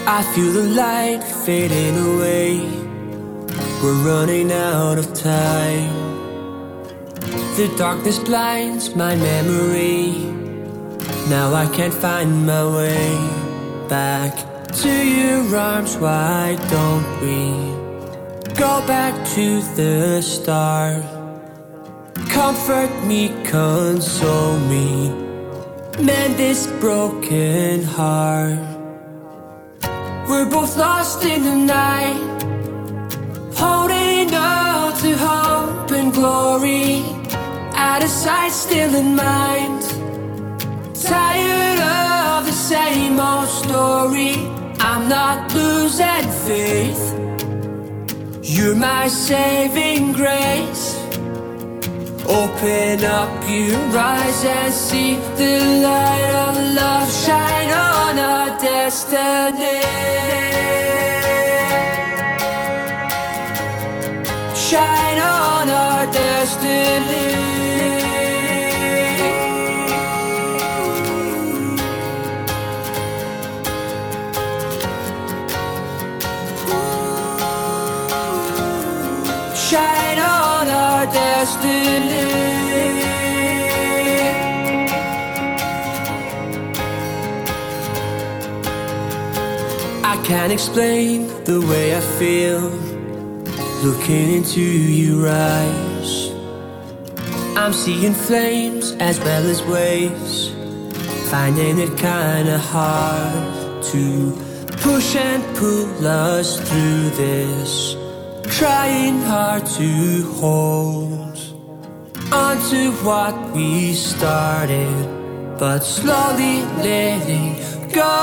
I feel the light fading away. We're running out of time. The darkness blinds my memory. Now I can't find my way back to your arms. Why don't we go back to the start? Comfort me, console me, mend this broken heart. We're both lost in the night, holding on to hope and glory, out of sight, still in mind. Tired of the same old story, I'm not losing faith. You're my saving grace. Open up your eyes and see the light of love shine on our destiny. Shine on our destiny. Shine on our destiny. I can't explain the way I feel looking into your eyes. I'm seeing flames as well as waves, finding it kinda hard to push and pull us through this. Trying hard to hold onto what we started, but slowly letting go.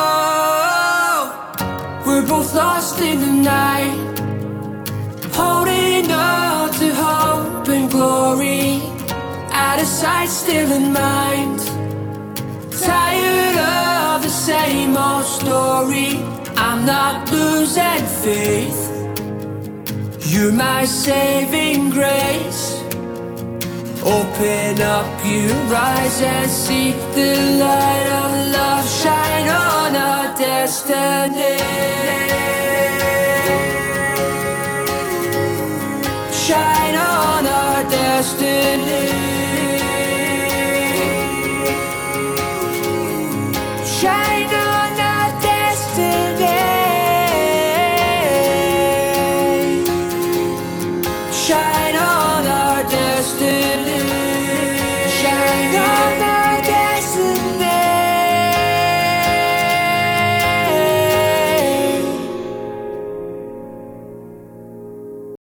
We're both lost in the night, holding on to hope and glory, out of sight, still in mind. Tired of the same old story, I'm not losing faith. You're my saving grace. Open up your eyes and see the light of love shine on our destiny. Shine on our destiny.